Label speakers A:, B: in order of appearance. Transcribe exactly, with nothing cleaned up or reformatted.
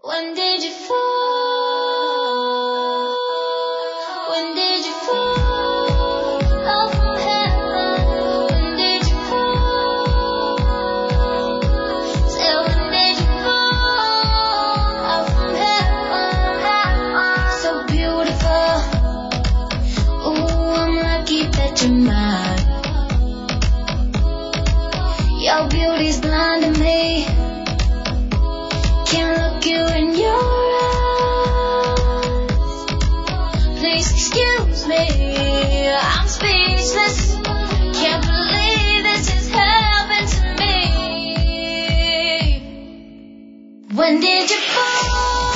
A: When did you fall? When did you fall? Out from heaven. When did you fall? Say when did you fall? Out from heaven. So beautiful. Ooh, I'm lucky that you're mine. Your beauty's blinding me. Can't look you in your eyes. Please excuse me, I'm speechless. Can't believe this has happened to me. When did you fall?